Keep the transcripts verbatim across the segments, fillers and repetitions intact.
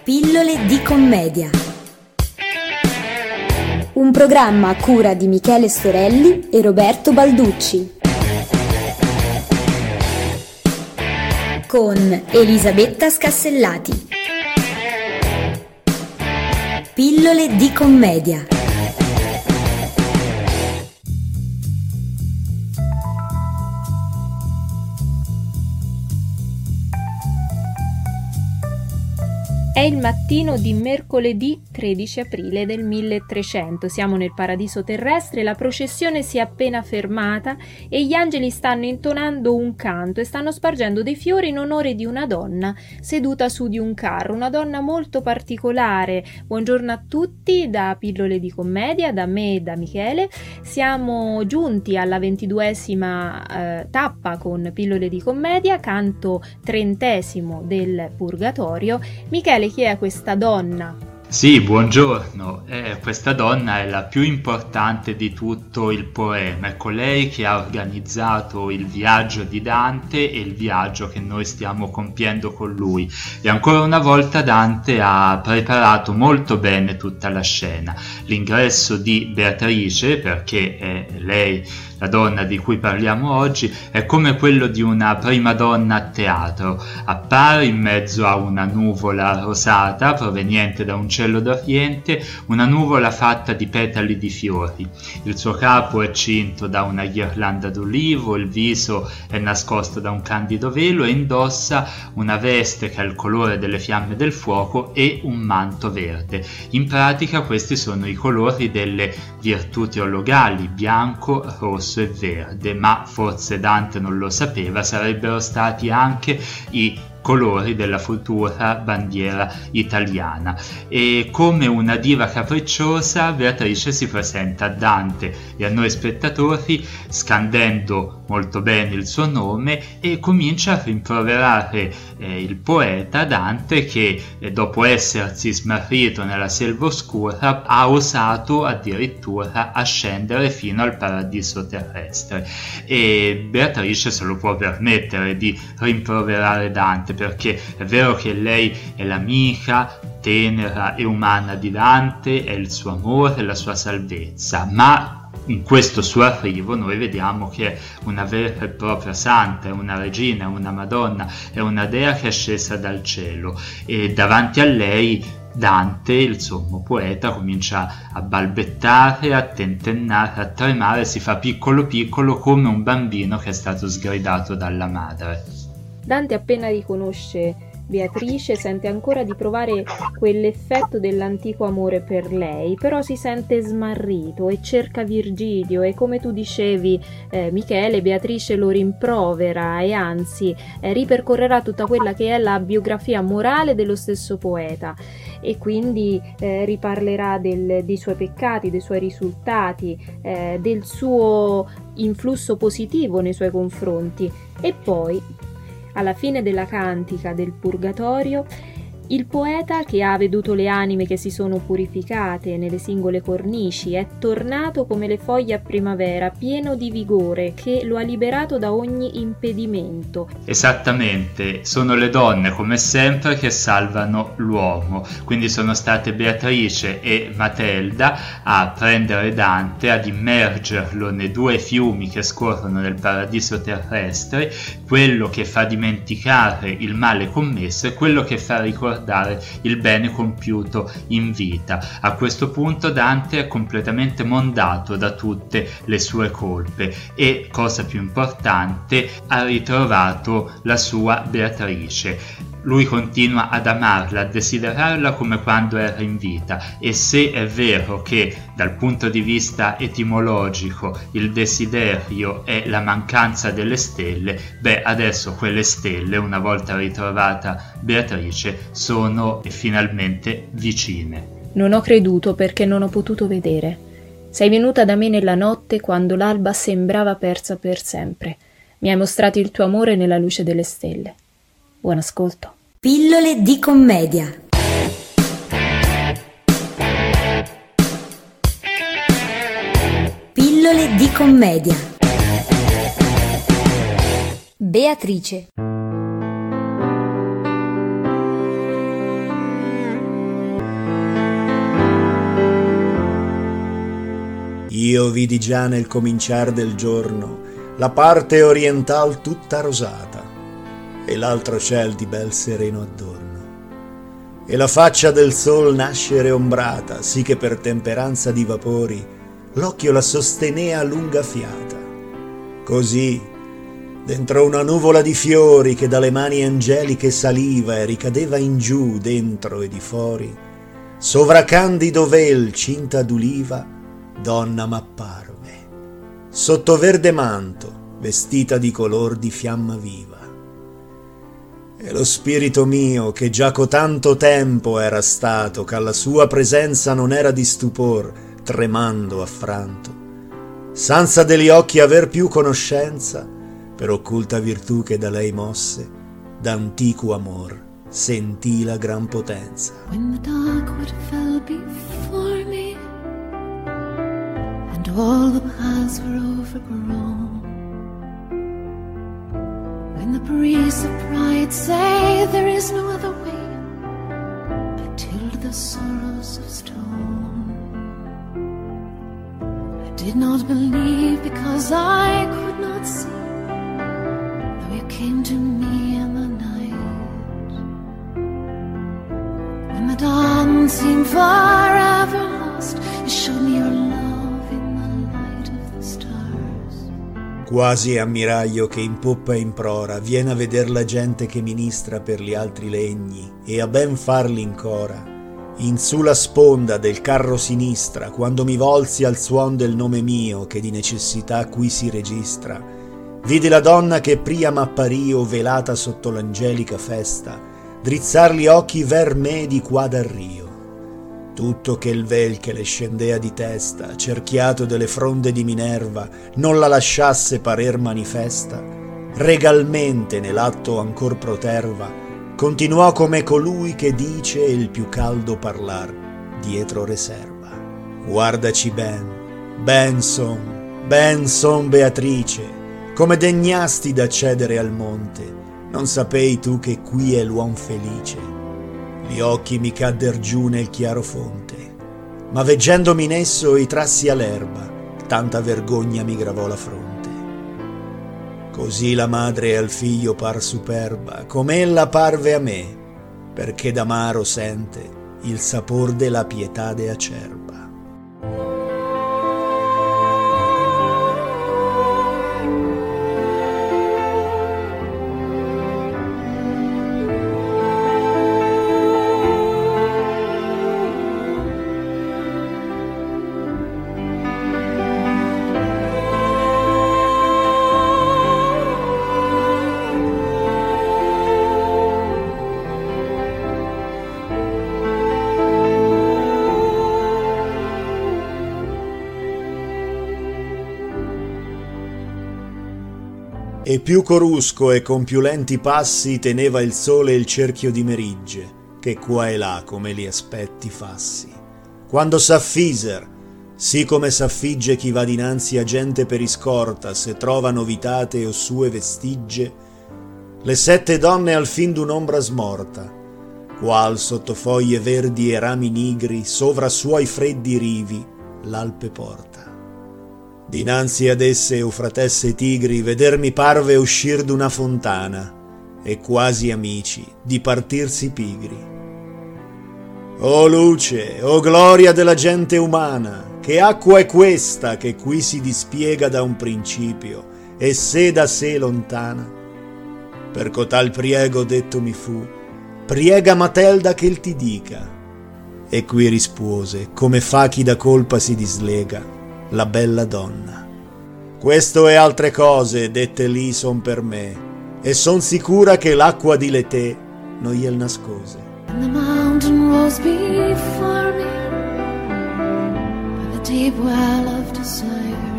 Pillole di commedia. Un programma a cura di Michele Storelli e Roberto Balducci. Con Elisabetta Scassellati. Pillole di commedia. È il mattino di mercoledì tredici aprile del milletrecento, siamo nel paradiso terrestre, la processione si è appena fermata e gli angeli stanno intonando un canto e stanno spargendo dei fiori in onore di una donna seduta su di un carro, una donna molto particolare. Buongiorno a tutti da Pillole di Commedia, da me e da Michele. Siamo giunti alla ventiduesima eh, tappa con Pillole di Commedia, canto trentesimo del Purgatorio. Michele, chi è questa donna? Sì, buongiorno. Eh, questa donna è la più importante di tutto il poema. È colei che ha organizzato il viaggio di Dante e il viaggio che noi stiamo compiendo con lui. E ancora una volta Dante ha preparato molto bene tutta la scena. L'ingresso di Beatrice, perché è lei la donna di cui parliamo oggi, è come quello di una prima donna a teatro. Appare in mezzo a una nuvola rosata proveniente da un cielo d'Oriente, una nuvola fatta di petali di fiori. Il suo capo è cinto da una ghirlanda d'olivo, il viso è nascosto da un candido velo e indossa una veste che ha il colore delle fiamme del fuoco e un manto verde. In pratica questi sono i colori delle virtù teologali, bianco, rosso e verde, ma forse Dante non lo sapeva, sarebbero stati anche i colori della futura bandiera italiana. E come una diva capricciosa Beatrice si presenta a Dante e a noi spettatori scandendo molto bene il suo nome e comincia a rimproverare eh, il poeta Dante che eh, dopo essersi smarrito nella selva oscura ha osato addirittura ascendere fino al paradiso terrestre, e Beatrice se lo può permettere di rimproverare Dante, perché è vero che lei è l'amica tenera e umana di Dante, è il suo amore, la sua salvezza, ma in questo suo arrivo noi vediamo che è una vera e propria santa, è una regina, è una madonna, è una dea che è scesa dal cielo, e davanti a lei Dante, il sommo poeta, comincia a balbettare, a tentennare, a tremare, si fa piccolo piccolo come un bambino che è stato sgridato dalla madre. Dante appena riconosce Beatrice sente ancora di provare quell'effetto dell'antico amore per lei, però si sente smarrito e cerca Virgilio e, come tu dicevi eh, Michele, Beatrice lo rimprovera e anzi eh, ripercorrerà tutta quella che è la biografia morale dello stesso poeta e quindi eh, riparlerà del, dei suoi peccati, dei suoi risultati, eh, del suo influsso positivo nei suoi confronti. E poi alla fine della cantica del Purgatorio, il poeta, che ha veduto le anime che si sono purificate nelle singole cornici, è tornato come le foglie a primavera, pieno di vigore, che lo ha liberato da ogni impedimento. Esattamente, sono le donne, come sempre, che salvano l'uomo. Quindi sono state Beatrice e Matelda a prendere Dante, ad immergerlo nei due fiumi che scorrono nel paradiso terrestre, quello che fa dimenticare il male commesso e quello che fa ricordare il bene compiuto in vita. A questo punto Dante è completamente mondato da tutte le sue colpe e, cosa più importante, ha ritrovato la sua Beatrice. Lui continua ad amarla, a desiderarla come quando era in vita, e se è vero che dal punto di vista etimologico il desiderio è la mancanza delle stelle, beh, adesso quelle stelle, una volta ritrovata Beatrice, sono finalmente vicine. Non ho creduto perché non ho potuto vedere. Sei venuta da me nella notte quando l'alba sembrava persa per sempre. Mi hai mostrato il tuo amore nella luce delle stelle. Buon ascolto. Pillole di commedia. Pillole di commedia. Beatrice. io vidi già nel cominciar del giorno la parte oriental tutta rosata e l'altro ciel di bel sereno adorno, e la faccia del sol nascere ombrata, sì che per temperanza di vapori l'occhio la sostenea a lunga fiata. Così, dentro una nuvola di fiori che dalle mani angeliche saliva e ricadeva in giù dentro e di fuori, sovra candido vel cinta d'uliva, donna m'apparve, sotto verde manto, vestita di color di fiamma viva. E lo spirito mio, che già co tanto tempo era stato, ch'alla sua presenza non era di stupor, tremando affranto, senza degli occhi aver più conoscenza, per occulta virtù che da lei mosse, d'antico amor sentì la gran potenza. When the dogwood fell before me, and all the paths were overgrown, when the priests of pride say there is no other way, I tilled the sorrows of stone. I did not believe because I could not see, though you came to me in the night. When the dawn seemed forever lost, you showed me your love in the light of the stars. Quasi ammiraglio che in poppa e in prora viene a veder la gente che ministra per gli altri legni e a ben farli in cora. In su la sponda del carro sinistra, quando mi volsi al suon del nome mio che di necessità qui si registra, vidi la donna che pria m'appario velata sotto l'angelica festa, drizzar gli occhi ver me di qua dal rio. Tutto che il vel che le scendea di testa, cerchiato delle fronde di Minerva, non la lasciasse parer manifesta, regalmente nell'atto ancor proterva, continuò come colui che dice il più caldo parlar dietro riserva. Guardaci ben, ben son, ben son Beatrice, come degnasti d'accedere al monte, non sapei tu che qui è l'uom felice. Gli occhi mi cadder giù nel chiaro fonte, ma veggendomi in esso i trassi all'erba, tanta vergogna mi gravò la fronte. Così la madre al figlio par superba, com'ella parve a me, perché d'amaro sente il sapor della pietade acerba. E più corusco e con più lenti passi teneva il sole il cerchio di Merigge, che qua e là come li aspetti fassi. Quando s'affiser, sì come s'affigge chi va dinanzi a gente per iscorta, se trova novitate o sue vestigge, le sette donne al fin d'un'ombra smorta, qual sotto foglie verdi e rami nigri, sovra suoi freddi rivi, l'Alpe porta. Dinanzi ad esse, eufratesse tigri, vedermi parve uscir d'una fontana, e quasi amici, di partirsi pigri. O luce, o gloria della gente umana, che acqua è questa che qui si dispiega da un principio, e sé da sé lontana? Per cotal priego detto mi fu, priega Matelda che il ti dica. E qui rispose, come fa chi da colpa si dislega, la bella donna. Questo e altre cose dette lì son per me, e son sicura che l'acqua di Letè non gliel nascose. And the mountain rose before me by the deep well of desire,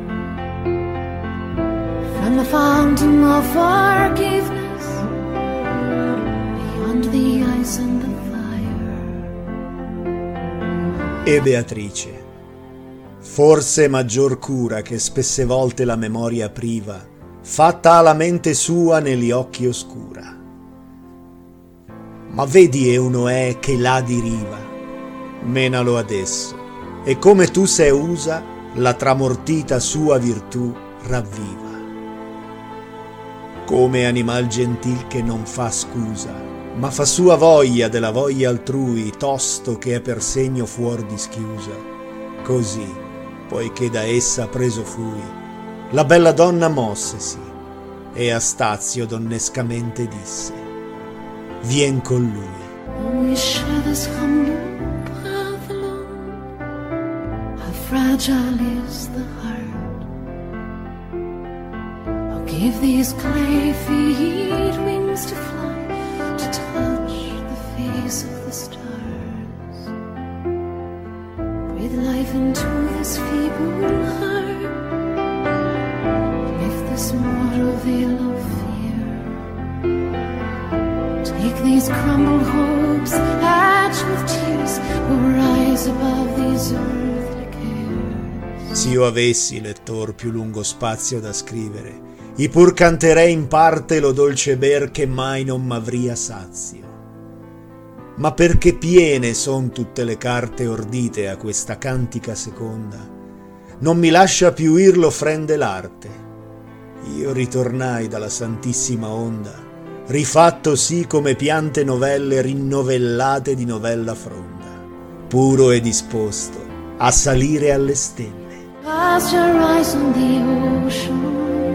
from the fountain of forgiveness beyond the ice and the fire. E Beatrice, forse maggior cura che spesse volte la memoria priva, fatta alla mente sua negli occhi oscura. Ma vedi euno che là di riva, menalo adesso, e come tu sei usa, la tramortita sua virtù ravviva. Come animal gentil che non fa scusa, ma fa sua voglia della voglia altrui, tosto che è per segno fuor di schiusa. Così, poiché da essa preso fui, la bella donna mossesi e a Stazio donnescamente disse: vien con lui. We share this humble path alone. How fragile is the heart. Oh, give these clay feet wings to fly, to touch the face of the stars. Breathe life into this feeble heart. Lift this mortal veil of take these crumbled hopes, hatch with tears, will rise above these earthly cares. S'io avessi, lettor, più lungo spazio da scrivere, i pur canterei in parte lo dolce ber che mai non m'avria sazio. Ma perché piene son tutte le carte ordite a questa cantica seconda, non mi lascia più ir l'offrende l'arte. Io ritornai dalla santissima onda, rifatto sì come piante novelle rinnovellate di novella fronda, puro e disposto a salire alle stelle. Cast your eyes on the ocean,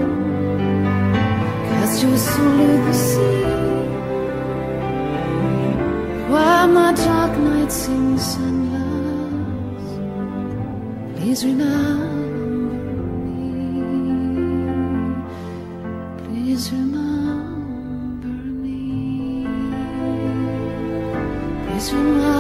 cast your soul in the sea, where my dark night seems endless. Please remember me, please remember. Please remember